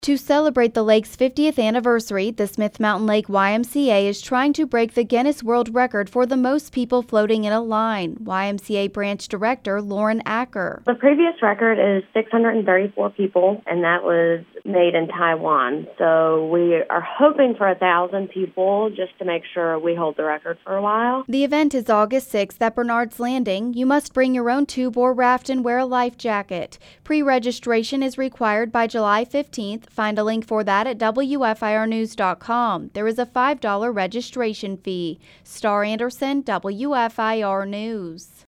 To celebrate the lake's 50th anniversary, the Smith Mountain Lake YMCA is trying to break the Guinness World Record for the most people floating in a line. YMCA Branch Director Lauren Acker. The previous record is 634 people, and that was made in Taiwan. So we are hoping for 1,000 people just to make sure we hold the record for a while. The event is August 6th at Bernard's Landing. You must bring your own tube or raft and wear a life jacket. Pre-registration is required by July 15th. Find a link for that at WFIRnews.com. There is a $5 registration fee. Star Anderson, WFIR News.